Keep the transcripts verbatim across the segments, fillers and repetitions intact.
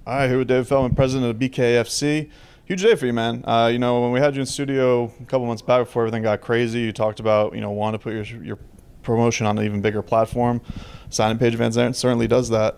All right, here with David Feldman, president of B K F C. Huge day for you, man. Uh, you know, when we had you in studio a couple months back before everything got crazy, you talked about, you know, wanting to put your your promotion on an even bigger platform. Signing Paige VanZant certainly does that.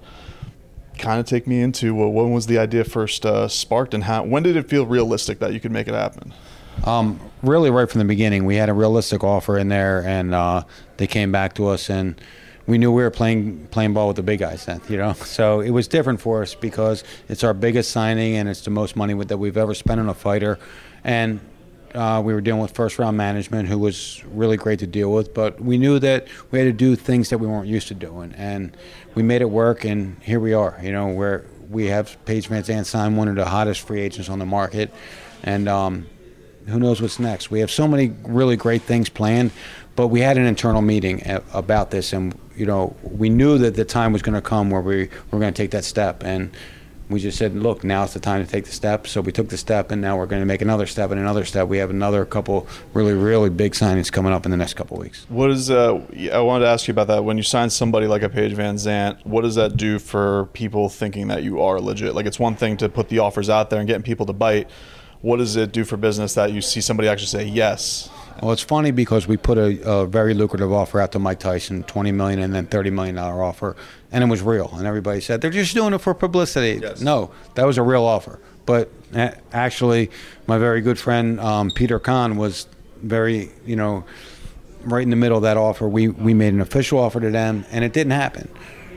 Kind of take me into, well, when was the idea first uh, sparked, and how? When did it feel realistic that you could make it happen? Um, really, right from the beginning, we had a realistic offer in there, and uh, they came back to us, and we knew we were playing playing ball with the big guys then, you know. So it was different for us because it's our biggest signing, and it's the most money that we've ever spent on a fighter, and uh, we were dealing with first round management, who was really great to deal with. But we knew that we had to do things that we weren't used to doing, and we made it work, and here we are. You know, where we have Paige VanZant signed, one of the hottest free agents on the market, and um, who knows what's next. We have so many really great things planned, but we had an internal meeting about this, and you know, we knew that the time was going to come where we were going to take that step, and we just said, look, now's the time to take the step. So we took the step, and now we're going to make another step and another step. We have another couple really, really big signings coming up in the next couple of weeks. What is, uh, I wanted to ask you about that. When you sign somebody like a Paige VanZant, what does that do for people thinking that you are legit? Like, it's one thing to put the offers out there and getting people to bite. What does it do for business that you see somebody actually say yes? Well, it's funny because we put a, a very lucrative offer out to Mike Tyson, twenty million dollars and then thirty million dollars offer, and it was real. And everybody said, they're just doing it for publicity. Yes. No, that was a real offer. But actually, my very good friend um, Peter Kahn was very, you know, right in the middle of that offer. We, we made an official offer to them, and it didn't happen.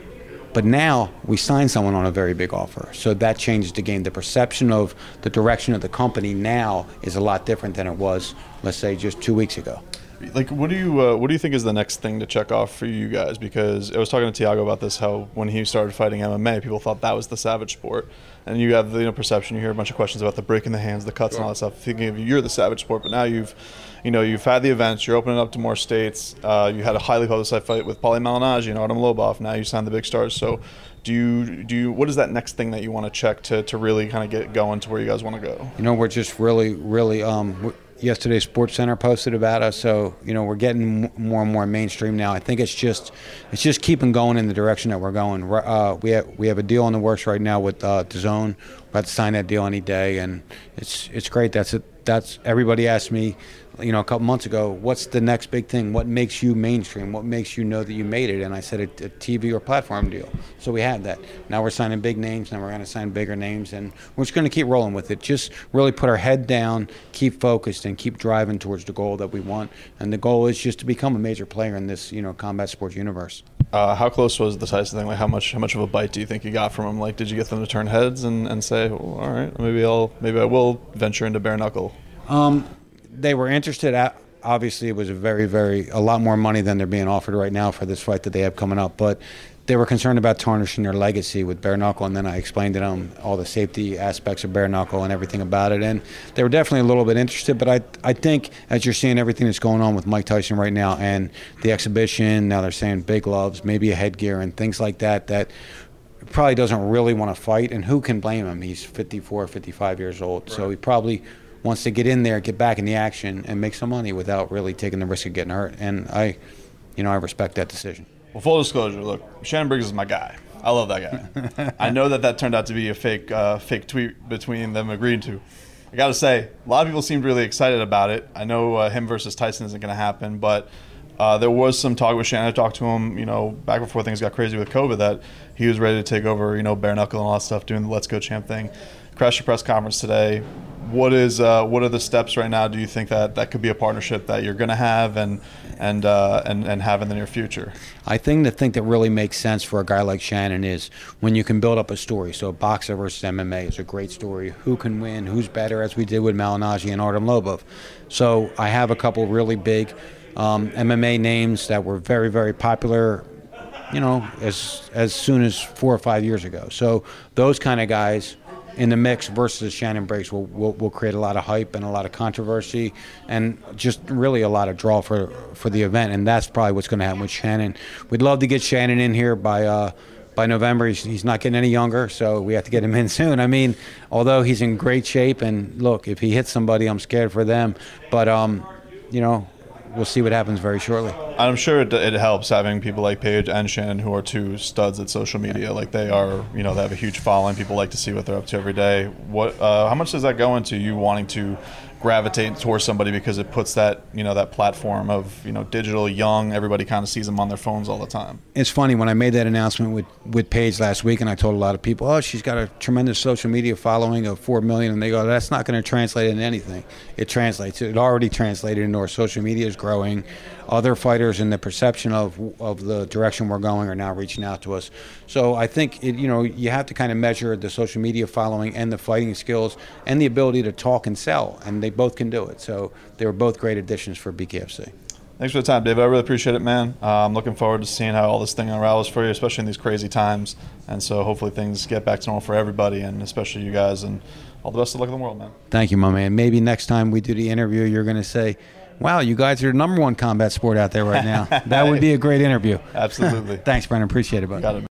But now we signed someone on a very big offer. So that changes the game. The perception of the direction of the company now is a lot different than it was, let's say, just two weeks ago. Like, what do you uh, what do you think is the next thing to check off for you guys? Because I was talking to Tiago about this, how when he started fighting M M A, people thought that was the savage sport. And you have the you know, perception, you hear a bunch of questions about the breaking the hands, the cuts, sure, and all that stuff, thinking of you, you're the savage sport. But now you've, you know, you've had the events, you're opening up to more states. Uh, you had a highly publicized fight with Paulie Malignaggi and Artem Lobov. Now you signed the big stars. So, do you do you, what is that next thing that you want to check to to really kind of get going to where you guys want to go? You know, we're just really, really. Um, yesterday, Sports Center posted about us, so you know we're getting more and more mainstream now. I think it's just it's just keeping going in the direction that we're going. Uh, we have we have a deal in the works right now with uh, DAZN. We're about to sign that deal any day, and it's it's great. That's it. That's everybody asked me, you know, a couple months ago, what's the next big thing? What makes you mainstream? What makes you know that you made it? And I said a, a T V or platform deal. So we have that. Now we're signing big names. Now we're going to sign bigger names, and we're just going to keep rolling with it. Just really put our head down, keep focused, and keep driving towards the goal that we want. And the goal is just to become a major player in this, you know, combat sports universe. Uh, how close was the Tyson thing? Like, how much how much of a bite do you think you got from him? Like, did you get them to turn heads and, and say, well, all right, maybe I'll maybe I will venture into bare knuckle? Um, they were interested. At, obviously, it was a very, very a lot more money than they're being offered right now for this fight that they have coming up. But they were concerned about tarnishing their legacy with bare knuckle, and then I explained to them all the safety aspects of bare knuckle and everything about it, and they were definitely a little bit interested. But I, I think as you're seeing everything that's going on with Mike Tyson right now and the exhibition, now they're saying big gloves, maybe a headgear and things like that, that probably doesn't really want to fight, and who can blame him? He's fifty-four, fifty-five years old, right. So he probably wants to get in there, get back in the action, and make some money without really taking the risk of getting hurt. And I, you know, I respect that decision. Well, full disclosure, look, Shannon Briggs is my guy. I love that guy. I know that that turned out to be a fake uh, fake tweet between them agreeing to. I got to say, a lot of people seemed really excited about it. I know uh, him versus Tyson isn't going to happen, but uh, there was some talk with Shannon. I talked to him, you know, back before things got crazy with COVID, that he was ready to take over, you know, bare knuckle and all that stuff, doing the Let's Go Champ thing. Crashed your press conference today. What is uh, what are the steps right now? Do you think that that could be a partnership that you're going to have and and uh, and and have in the near future? I think the thing that really makes sense for a guy like Shannon is when you can build up a story. So boxer versus M M A is a great story. Who can win? Who's better? As we did with Malignaggi and Artem Lobov. So I have a couple really big um, M M A names that were very very popular, you know, as as soon as four or five years ago. So those kind of guys in the mix versus Shannon Briggs will, will will create a lot of hype and a lot of controversy and just really a lot of draw for for the event, and that's probably what's going to happen with Shannon. We'd love to get Shannon in here by uh, by November. He's, he's not getting any younger, so we have to get him in soon. I mean, although he's in great shape, and look, if he hits somebody, I'm scared for them. But um, you know, we'll see what happens very shortly. I'm sure it, it helps having people like Paige and Shannon, who are two studs at social media. Like they are, you know, they have a huge following. People like to see what they're up to every day. What, uh, how much does that go into you wanting to gravitate towards somebody because it puts that, you know, that platform of, you know, digital, young, everybody kind of sees them on their phones all the time? It's funny, when I made that announcement with, with Paige last week, and I told a lot of people, oh, she's got a tremendous social media following of four million, and they go, that's not going to translate into anything. It translates. It already translated into our social media is growing. Other fighters in the perception of of the direction we're going are now reaching out to us. So I think, it, you know, you have to kind of measure the social media following and the fighting skills and the ability to talk and sell, and they both can do it. So they were both great additions for B K F C. Thanks for the time, David. I really appreciate it, man. Uh, I'm looking forward to seeing how all this thing unravels for you, especially in these crazy times. And so hopefully things get back to normal for everybody, and especially you guys. And all the best of luck in the world, man. Thank you, my man. Maybe next time we do the interview, you're going to say, wow, you guys are the number one combat sport out there right now. That would be a great interview. Absolutely. Thanks, Brennan. Appreciate it, buddy. Got it.